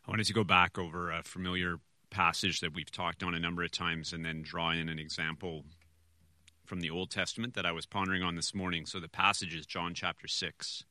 I wanted to go back over a familiar passage that we've talked on a number of times and then draw in an example from the Old Testament that I was pondering on this morning. So the passage is John chapter 6.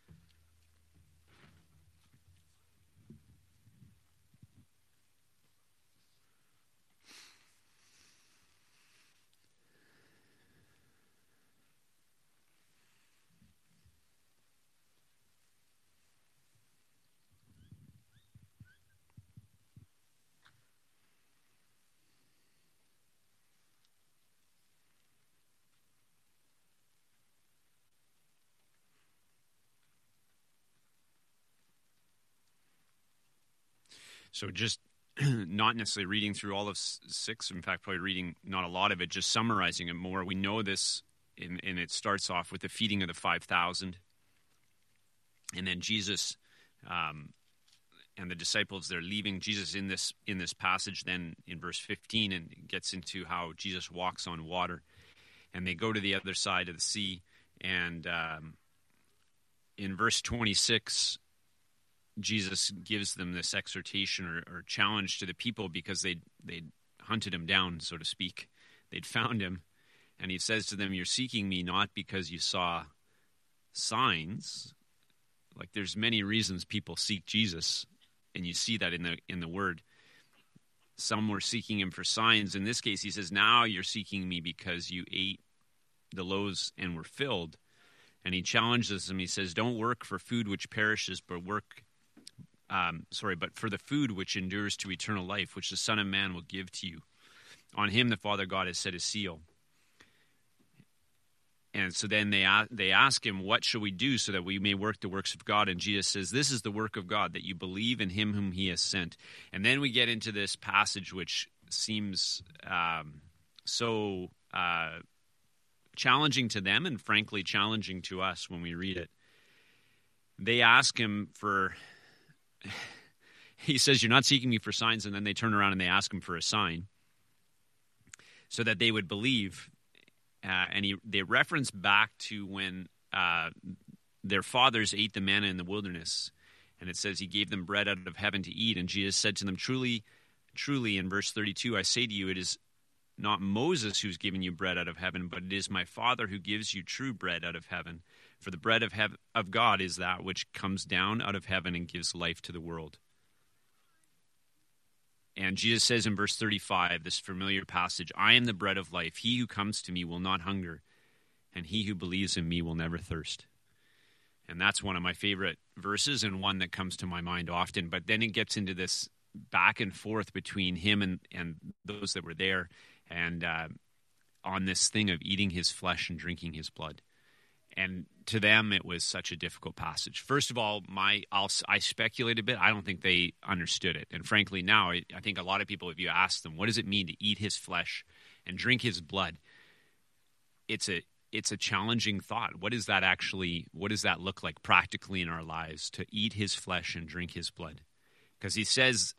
So just not necessarily reading through all of 6, in fact, probably reading not a lot of it, just summarizing it more. We know this, and it starts off with the feeding of the 5,000. And then Jesus and the disciples, they're leaving Jesus in this passage then in verse 15, and gets into how Jesus walks on water. And they go to the other side of the sea. And in verse 26, Jesus gives them this exhortation or challenge to the people because they'd hunted him down, so to speak. They'd found him. And he says to them, "You're seeking me not because you saw signs." Like, there's many reasons people seek Jesus, and you see that in the word. Some were seeking him for signs. In this case, he says, "Now you're seeking me because you ate the loaves and were filled." And he challenges them. He says, "Don't work for food which perishes, but but for the food which endures to eternal life, which the Son of Man will give to you. On him the Father God has set his seal." And so then they ask him, "What shall we do so that we may work the works of God?" And Jesus says, "This is the work of God, that you believe in him whom he has sent." And then we get into this passage which seems so challenging to them and frankly challenging to us when we read it. They ask him for... He says, "You're not seeking me for signs," and then they turn around and they ask him for a sign so that they would believe. They reference back to when their fathers ate the manna in the wilderness, and it says he gave them bread out of heaven to eat. And Jesus said to them, "Truly, truly," in verse 32, "I say to you, it is not Moses who's given you bread out of heaven, but it is my Father who gives you true bread out of heaven. For the bread of God is that which comes down out of heaven and gives life to the world." And Jesus says in verse 35, this familiar passage, "I am the bread of life. He who comes to me will not hunger, and he who believes in me will never thirst." And that's one of my favorite verses and one that comes to my mind often. But then it gets into this back and forth between him and those that were there, and on this thing of eating his flesh and drinking his blood. And to them, it was such a difficult passage. First of all, I speculate a bit. I don't think they understood it. And frankly, now, I think a lot of people, if you ask them, what does it mean to eat his flesh and drink his blood? It's a challenging thought. What does that look like practically in our lives, to eat his flesh and drink his blood? Because he says,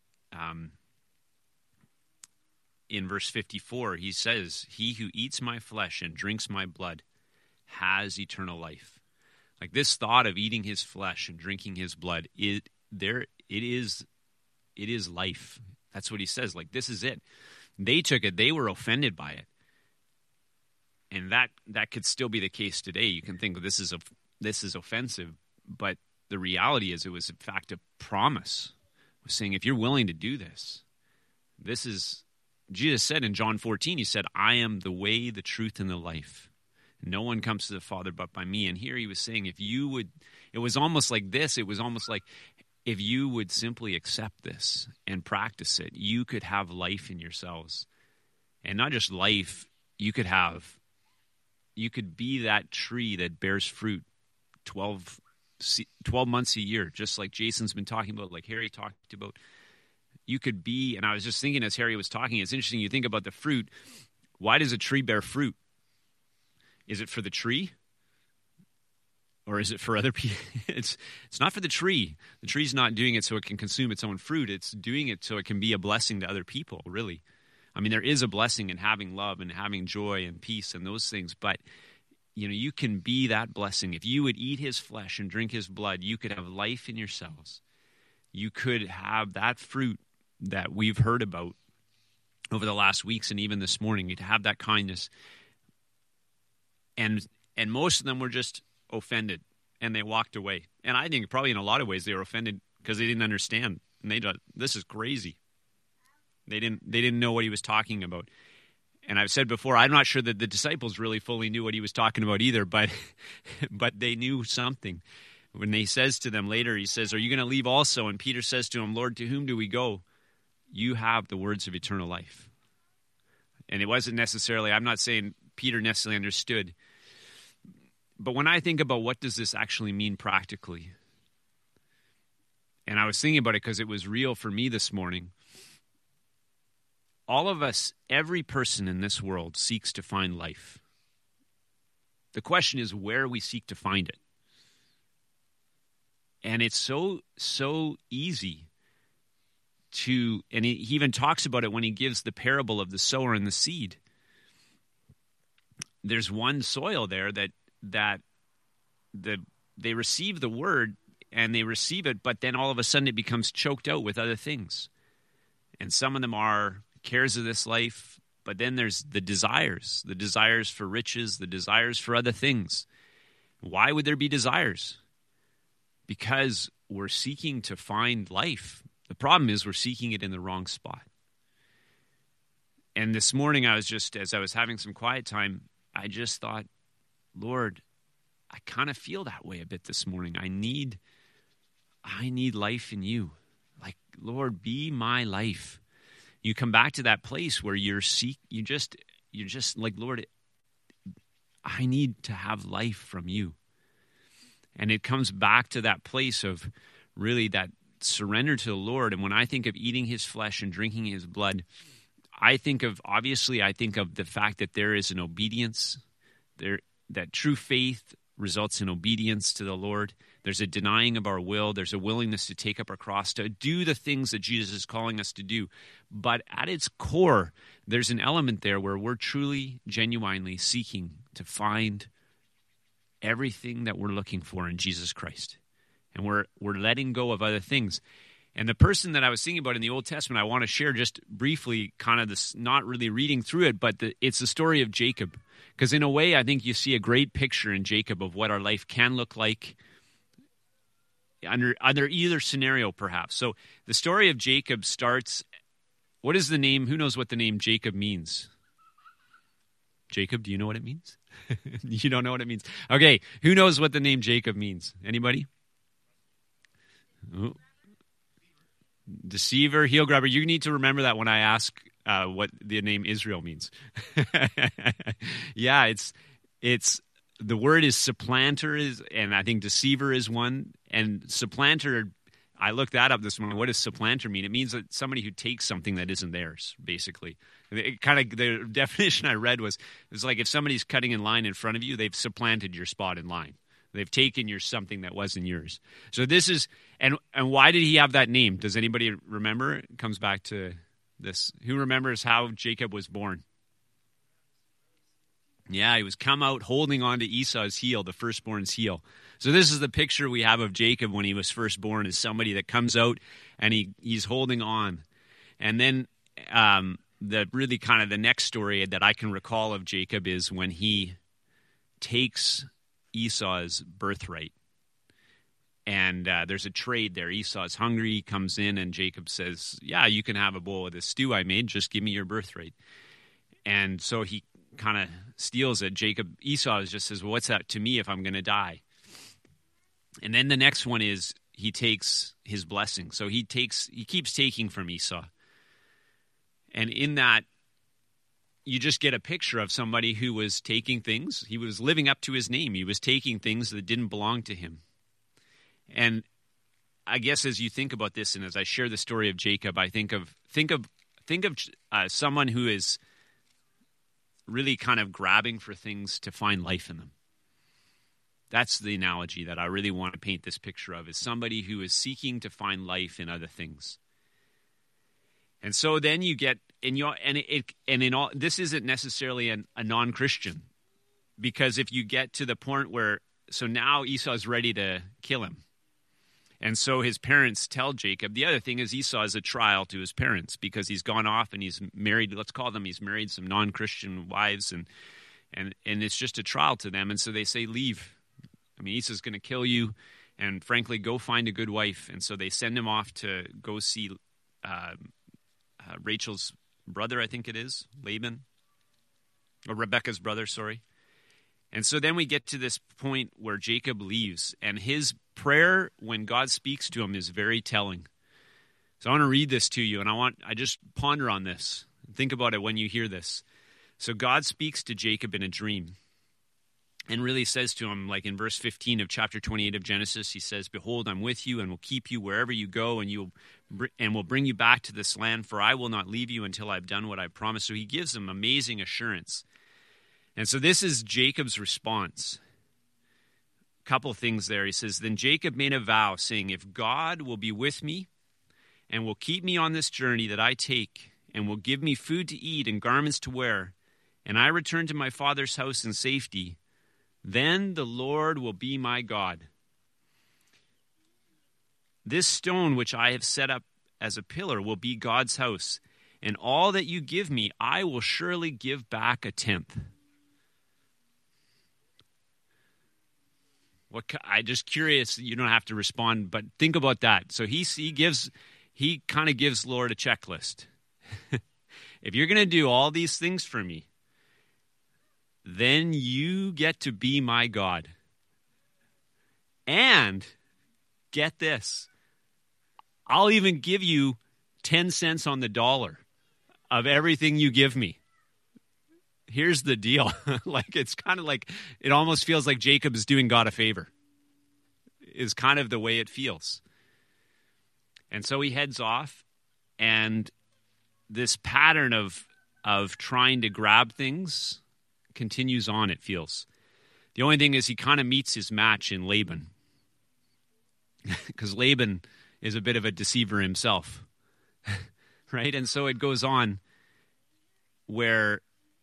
in verse 54, he says, "He who eats my flesh and drinks my blood has eternal life." Like, this thought of eating his flesh and drinking his blood, it is life. That's what he says. Like, this is it. They took it. They were offended by it. And that could still be the case today. You can think this is offensive, but the reality is it was in fact a promise. It was saying, if you're willing to do this is, Jesus said in John 14, he said, "I am the way, the truth, and the life. No one comes to the Father but by me." And here he was saying, if you would, it was almost like this. It was almost like if you would simply accept this and practice it, you could have life in yourselves. And not just life, you could be that tree that bears fruit 12 months a year, just like Jason's been talking about, like Harry talked about. You could be, and I was just thinking as Harry was talking, it's interesting, you think about the fruit. Why does a tree bear fruit? Is it for the tree? Or is it for other people? It's not for the tree. The tree's not doing it so it can consume its own fruit. It's doing it so it can be a blessing to other people, really. I mean, there is a blessing in having love and having joy and peace and those things, but you can be that blessing. If you would eat his flesh and drink his blood, you could have life in yourselves. you could have that fruit that we've heard about over the last weeks and even this morning. You'd have that kindness. And most of them were just offended, and they walked away. And I think probably in a lot of ways they were offended because they didn't understand. And they thought, this is crazy. They didn't know what he was talking about. And I've said before, I'm not sure that the disciples really fully knew what he was talking about either, but they knew something. When he says to them later, he says, are you going to leave also? And Peter says to him, Lord, to whom do we go? You have the words of eternal life. And it wasn't necessarily, I'm not saying Peter necessarily understood. But when I think about what does this actually mean practically, and I was thinking about it because it was real for me this morning, all of us, every person in this world seeks to find life. The question is where we seek to find it. And it's so easy to, and he even talks about it when he gives the parable of the sower and the seed. There's one soil there that they receive the word and they receive it, but then all of a sudden it becomes choked out with other things. And some of them are cares of this life, but then there's the desires for riches, the desires for other things. Why would there be desires? Because we're seeking to find life. The problem is we're seeking it in the wrong spot. And this morning as I was having some quiet time, I just thought, Lord, I kind of feel that way a bit this morning. I need life in you. Like, Lord, be my life. You come back to that place where you're just like, Lord, I need to have life from you. And it comes back to that place of really that surrender to the Lord. And when I think of eating his flesh and drinking his blood, I think of the fact that there is an obedience there, that true faith results in obedience to the Lord. There's a denying of our will. There's a willingness to take up our cross, to do the things that Jesus is calling us to do. But at its core, there's an element there where we're truly, genuinely seeking to find everything that we're looking for in Jesus Christ. And we're letting go of other things. And the person that I was thinking about in the Old Testament, I want to share just briefly, kind of this, not really reading through it, but it's the story of Jacob. Because in a way, I think you see a great picture in Jacob of what our life can look like under either scenario, perhaps. So the story of Jacob starts, what is the name? Who knows what the name Jacob means? Jacob, do you know what it means? You don't know what it means. Okay, who knows what the name Jacob means? Anybody? Ooh. Deceiver, heel grabber. You need to remember that when I ask what the name Israel means. Yeah, it's the word is supplanter, and I think deceiver is one. And supplanter, I looked that up this morning. What does supplanter mean? It means that somebody who takes something that isn't theirs, basically. The definition I read was, it's like if somebody's cutting in line in front of you, they've supplanted your spot in line. They've taken something that wasn't yours. So this is, and why did he have that name? Does anybody remember? It comes back to this. Who remembers how Jacob was born? Yeah, he was come out holding on to Esau's heel, the firstborn's heel. So this is the picture we have of Jacob when he was first born, is somebody that comes out and he's holding on. And then the really kind of the next story that I can recall of Jacob is when he takes Esau's birthright. And there's a trade there. Esau's hungry, comes in, and Jacob says, yeah, you can have a bowl of this stew I made, just give me your birthright. And so he kind of steals it. Esau just says, well, what's that to me if I'm going to die? And then the next one is he takes his blessing. So he keeps taking from Esau. And in that, you just get a picture of somebody who was taking things. He was living up to his name. He was taking things that didn't belong to him. And I guess as you think about this, and as I share the story of Jacob, I think of someone who is really kind of grabbing for things to find life in them. That's the analogy that I really want to paint this picture of, is somebody who is seeking to find life in other things. And so then you get, this isn't necessarily a non-Christian, because if you get to the point where, so now Esau's ready to kill him. And so his parents tell Jacob. The other thing is Esau is a trial to his parents because he's gone off and he's married, he's married some non-Christian wives, and it's just a trial to them. And so they say, leave. I mean, Esau's going to kill you, and frankly, go find a good wife. And so they send him off to go see Rachel's brother, I think it is, Laban. Or Rebekah's brother, sorry. And so then we get to this point where Jacob leaves, and his prayer when God speaks to him is very telling. So I want to read this to you, and I just ponder on this. Think about it when you hear this. So God speaks to Jacob in a dream and really says to him, like in verse 15 of chapter 28 of Genesis, he says, "Behold, I'm with you and will keep you wherever you go, and will bring you back to this land, for I will not leave you until I've done what I promised." So he gives him amazing assurance. And so this is Jacob's response. A couple things there. He says, "Then Jacob made a vow, saying, if God will be with me and will keep me on this journey that I take, and will give me food to eat and garments to wear, and I return to my father's house in safety, then the Lord will be my God. This stone which I have set up as a pillar will be God's house, and all that you give me, I will surely give back a tenth." I'm just curious. You don't have to respond, but think about that. So he kind of gives Lord a checklist. If you're going to do all these things for me, then you get to be my God. And get this, I'll even give you 10 cents on the dollar of everything you give me. Here's the deal. It's kind of like, it almost feels like Jacob is doing God a favor, is kind of the way it feels. And so he heads off, and this pattern of trying to grab things continues on, it feels. The only thing is he kind of meets his match in Laban, because Laban is a bit of a deceiver himself, right? And so it goes on where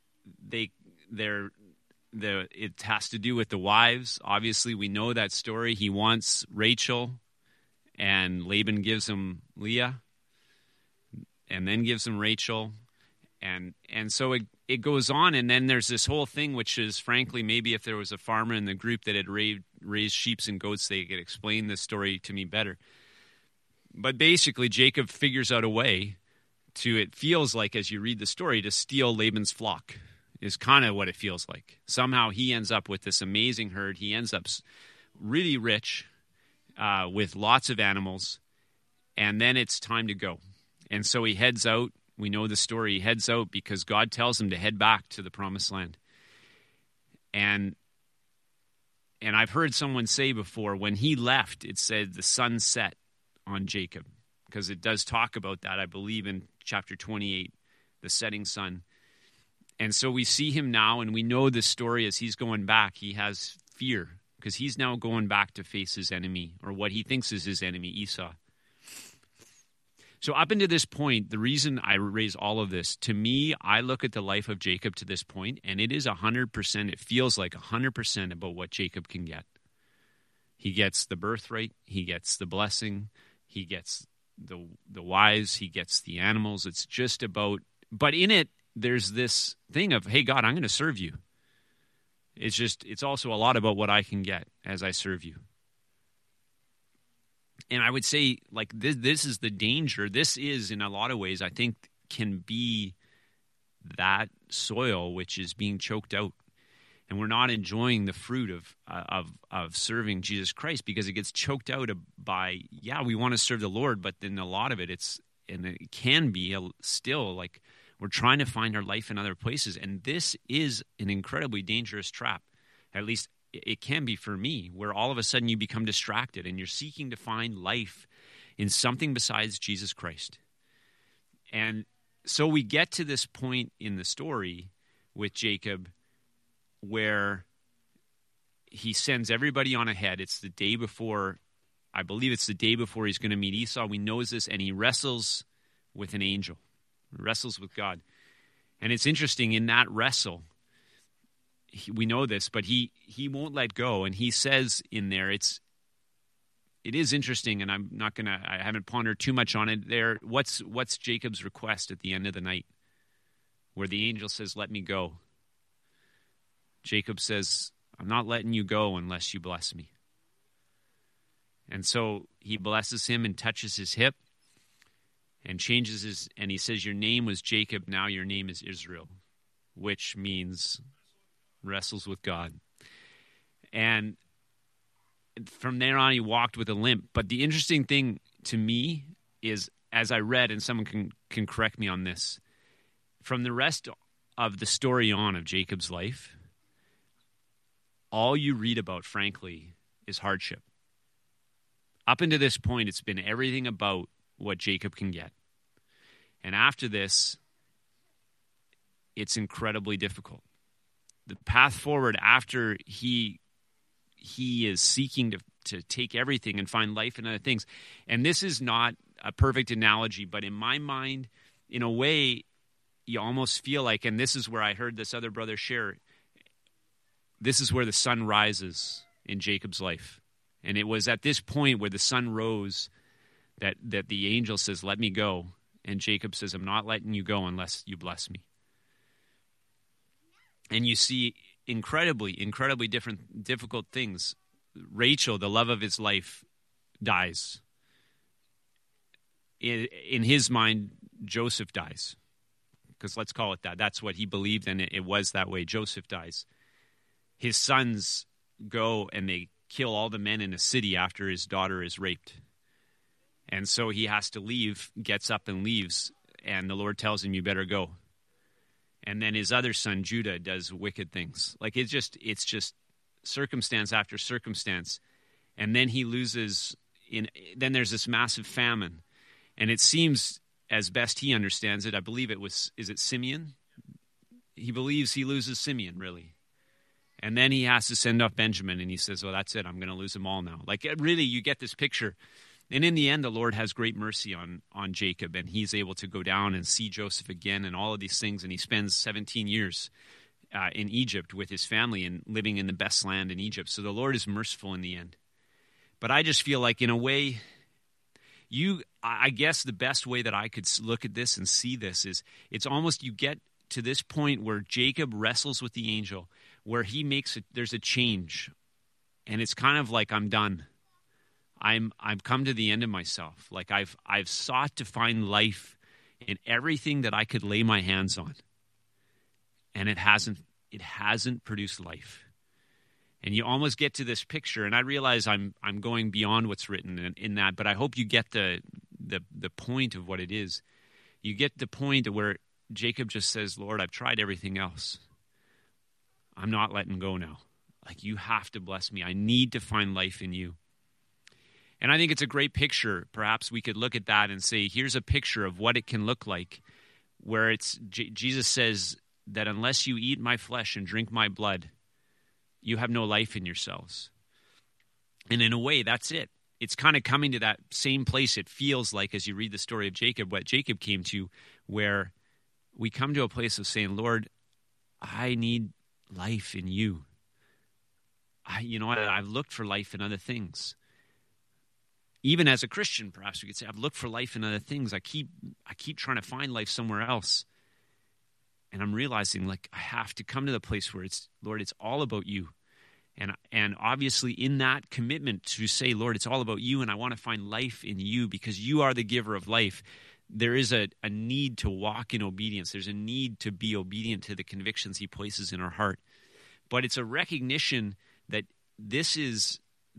it has to do with the wives. Obviously, we know that story. He wants Rachel, and Laban gives him Leah, and then gives him Rachel. And so it goes on, and then there's this whole thing, which is, frankly, maybe if there was a farmer in the group that had raised sheep and goats, they could explain this story to me better. But basically, Jacob figures out a way to, it feels like, as you read the story, to steal Laban's flock, is kind of what it feels like. Somehow he ends up with this amazing herd. He ends up really rich with lots of animals, and then it's time to go. And so he heads out. We know the story. He heads out because God tells him to head back to the promised land. And I've heard someone say before, when he left, it said the sun set on Jacob, because it does talk about that, I believe, in chapter 28, the setting sun. And so we see him now, and we know this story as he's going back. He has fear because he's now going back to face his enemy, or what he thinks is his enemy, Esau. So up until this point, the reason I raise all of this, to me, I look at the life of Jacob to this point, and it is 100%, it feels like 100% about what Jacob can get. He gets the birthright, he gets the blessing, he gets the wives, he gets the animals. It's just about, but in it, there's this thing of, hey, God, I'm going to serve you. It's also a lot about what I can get as I serve you. And I would say, like, this is the danger. This is, in a lot of ways, I think, can be that soil which is being choked out. And we're not enjoying the fruit of serving Jesus Christ, because it gets choked out by, we want to serve the Lord, but then a lot of it, it can be still like we're trying to find our life in other places. And this is an incredibly dangerous trap. At least it can be for me, where all of a sudden you become distracted and you're seeking to find life in something besides Jesus Christ. And so we get to this point in the story with Jacob where he sends everybody on ahead. It's the day before, I believe it's the day before he's going to meet Esau. We know this, and he wrestles with an angel, wrestles with God. And it's interesting, in that wrestle, we know this, but he won't let go. And he says in there, it is interesting, and I haven't pondered too much on it there. What's Jacob's request at the end of the night, where the angel says, "Let me go"? Jacob says, "I'm not letting you go unless you bless me." And so he blesses him and touches his hip and changes and he says, "Your name was Jacob, now your name is Israel," which means wrestles with God. And from there on, he walked with a limp. But the interesting thing to me is, as I read, and someone can correct me on this, from the rest of the story on of Jacob's life, all you read about, frankly, is hardship. Up until this point, it's been everything about what Jacob can get. And after this, it's incredibly difficult. The path forward after he is seeking to take everything and find life in other things. And this is not a perfect analogy, but in my mind, in a way, you almost feel like, and this is where I heard this other brother share, this is where the sun rises in Jacob's life. And it was at this point where the sun rose that the angel says, "Let me go." And Jacob says, "I'm not letting you go unless you bless me." And you see incredibly difficult things. Rachel, the love of his life, dies. In his mind, Joseph dies. Because let's call it that. That's what he believed, and it was that way. Joseph dies. His sons go and they kill all the men in a city after his daughter is raped. And so he has to leave, gets up and leaves, and the Lord tells him, "You better go." And then his other son, Judah, does wicked things. Like it's just circumstance after circumstance. And then he loses, then there's this massive famine. And it seems, as best he understands it, I believe is it Simeon? He believes he loses Simeon, really. And then he has to send off Benjamin, and he says, "Well, that's it. I'm going to lose them all now." Like, really, you get this picture. And in the end, the Lord has great mercy on Jacob, and he's able to go down and see Joseph again and all of these things. And he spends 17 years in Egypt with his family and living in the best land in Egypt. So the Lord is merciful in the end. But I just feel like, in a way, I guess the best way that I could look at this and see this is it's almost you get to this point where Jacob wrestles with the angel, where there's a change. And it's kind of like, I'm done. I've come to the end of myself. Like I've sought to find life in everything that I could lay my hands on. And it hasn't produced life. And you almost get to this picture, and I realize I'm going beyond what's written in that, but I hope you get the point of what it is. You get the point where Jacob just says, "Lord, I've tried everything else. I'm not letting go now. Like, you have to bless me. I need to find life in you." And I think it's a great picture. Perhaps we could look at that and say, here's a picture of what it can look like, where Jesus says that unless you eat my flesh and drink my blood, you have no life in yourselves. And in a way, that's it. It's kind of coming to that same place, it feels like, as you read the story of Jacob, what Jacob came to, where we come to a place of saying, "Lord, I need life in you. I've looked for life in other things." Even as a Christian, perhaps we could say, I've looked for life in other things. I keep trying to find life somewhere else. And I'm realizing, like, I have to come to the place where Lord, it's all about you. And obviously in that commitment to say, "Lord, it's all about you, and I want to find life in you because you are the giver of life," there is a need to walk in obedience. There's a need to be obedient to the convictions he places in our heart. But it's a recognition that there's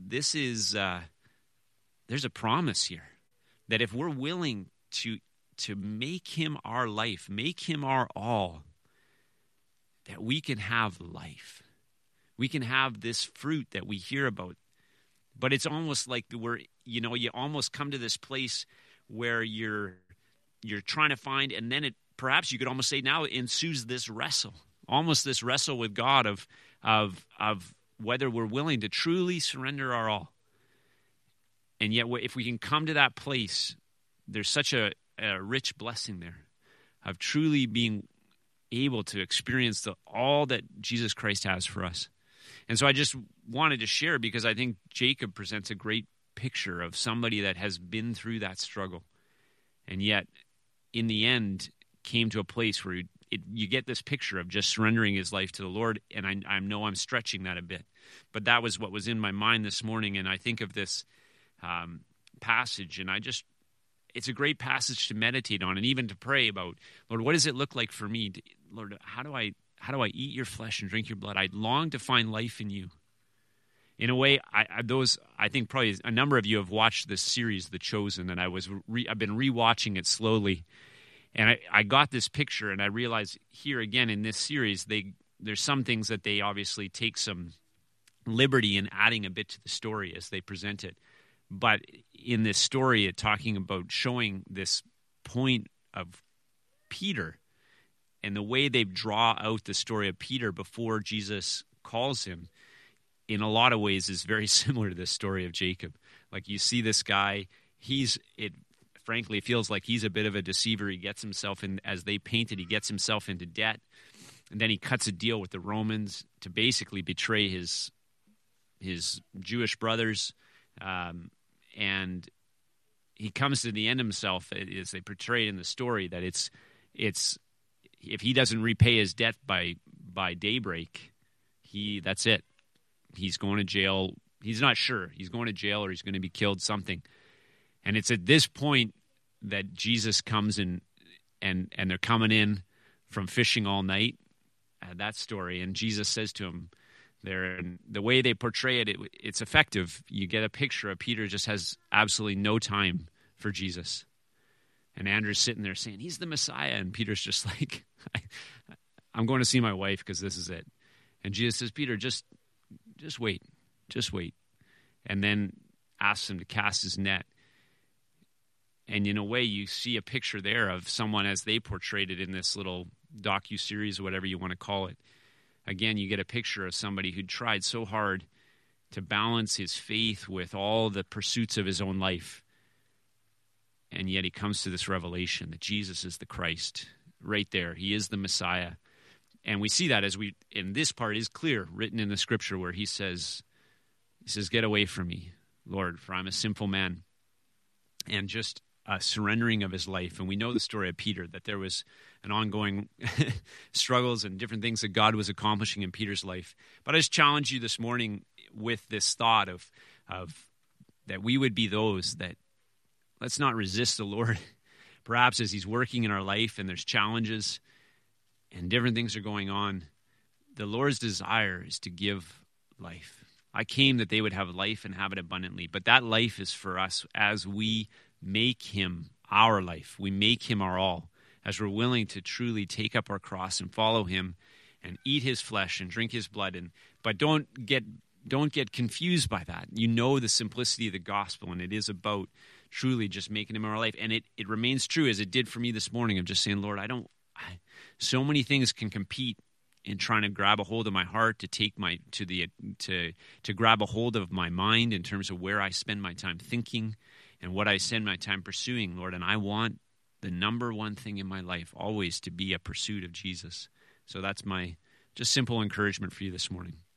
a promise here that if we're willing to make him our life, make him our all, that we can have life. We can have this fruit that we hear about. But it's almost like you almost come to this place where you're trying to find, and then perhaps you could almost say now ensues this wrestle, almost this wrestle with God of whether we're willing to truly surrender our all. And yet, if we can come to that place, there's such a rich blessing there of truly being able to experience all that Jesus Christ has for us. And so I just wanted to share, because I think Jacob presents a great picture of somebody that has been through that struggle, and yet in the end came to a place where you get this picture of just surrendering his life to the Lord. And I know I'm stretching that a bit, but that was what was in my mind this morning. And I think of this passage, and it's a great passage to meditate on and even to pray about. Lord, what does it look like for me? Lord, how do I eat your flesh and drink your blood? I long to find life in you. In a way, I think probably a number of you have watched this series, The Chosen, and I've been rewatching it slowly, and I got this picture, and I realized here again in this series, there's some things that they obviously take some liberty in adding a bit to the story as they present it, but in this story, it's talking about showing this point of Peter, and the way they draw out the story of Peter before Jesus calls him, in a lot of ways is very similar to the story of Jacob. Like, you see this guy, frankly, it feels like he's a bit of a deceiver. He gets himself in, as they painted, he gets himself into debt. And then he cuts a deal with the Romans to basically betray his Jewish brothers. And he comes to the end himself, as they portray in the story, that it's if he doesn't repay his debt by daybreak, that's it. He's going to jail. He's not sure. He's going to jail or he's going to be killed, something. And it's at this point that Jesus comes in, and they're coming in from fishing all night, that story. And Jesus says to him, the way they portray it, it's effective. You get a picture of Peter just has absolutely no time for Jesus. And Andrew's sitting there saying, he's the Messiah. And Peter's just like, I'm going to see my wife because this is it. And Jesus says, Peter, just wait. And then asks him to cast his net. And in a way, you see a picture there of someone as they portrayed it in this little docu-series or whatever you want to call it. Again, you get a picture of somebody who tried so hard to balance his faith with all the pursuits of his own life. And yet he comes to this revelation that Jesus is the Christ. Right there. He is the Messiah. And we see that in this part is clear, written in the scripture, where he says, get away from me, Lord, for I'm a sinful man. And just a surrendering of his life. And we know the story of Peter, that there was an ongoing struggles and different things that God was accomplishing in Peter's life. But I just challenge you this morning with this thought of that we would be those that, let's not resist the Lord, perhaps as he's working in our life and there's challenges and different things are going on. The Lord's desire is to give life. I came that they would have life and have it abundantly. But that life is for us as we make him our life. We make him our all. As we're willing to truly take up our cross and follow him and eat his flesh and drink his blood. But don't get confused by that. You know the simplicity of the gospel, and it is about truly just making him our life. And it remains true, as it did for me this morning, of just saying, Lord, so many things can compete in trying to grab a hold of my heart, to grab a hold of my mind in terms of where I spend my time thinking and what I spend my time pursuing, Lord. And I want the number one thing in my life always to be a pursuit of Jesus. So that's my just simple encouragement for you this morning.